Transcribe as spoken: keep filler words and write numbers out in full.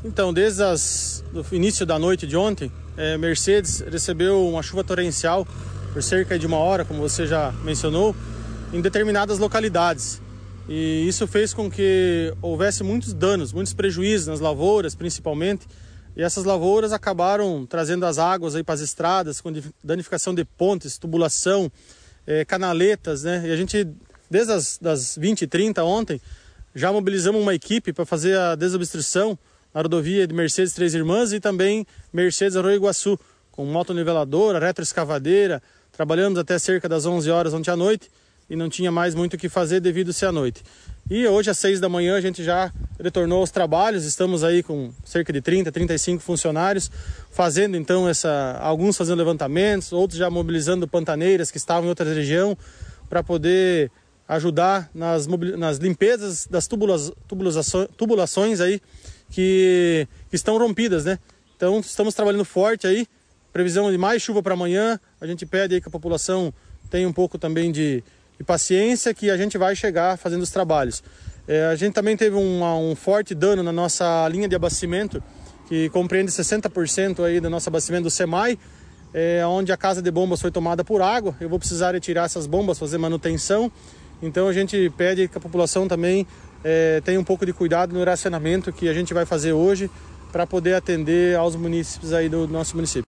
Então, desde as, o início da noite de ontem, é, Mercedes recebeu uma chuva torrencial por cerca de uma hora, como você já mencionou, em determinadas localidades. E isso fez com que houvesse muitos danos, muitos prejuízos nas lavouras, principalmente. E essas lavouras acabaram trazendo as águas aí para as estradas, com danificação de pontes, tubulação, é, canaletas, né? E a gente, desde as das vinte e trinta ontem, já mobilizamos uma equipe para fazer a desobstrução na rodovia de Mercedes Três Irmãs e também Mercedes Arroio Iguaçu, com motoniveladora, retroescavadeira. Trabalhamos até cerca das onze horas ontem à noite e não tinha mais muito o que fazer devido a ser à noite. E hoje às seis da manhã a gente já retornou aos trabalhos, estamos aí com cerca de trinta, trinta e cinco funcionários, fazendo então essa, alguns fazendo levantamentos, outros já mobilizando pantaneiras que estavam em outra região para poder ajudar nas, nas limpezas das tubulas, tubulações, tubulações aí que, que estão rompidas, né? Então estamos trabalhando forte aí, previsão de mais chuva para amanhã, a gente pede aí que a população tenha um pouco também de, de paciência, que a gente vai chegar fazendo os trabalhos. É, a gente também teve um, um forte dano na nossa linha de abastecimento, que compreende sessenta por cento aí do nosso abastecimento do SEMAI, é, onde a casa de bombas foi tomada por água. Eu vou precisar retirar essas bombas, fazer manutenção. Então a gente pede que a população também é, tenha um pouco de cuidado no racionamento que a gente vai fazer hoje para poder atender aos munícipes aí do nosso município.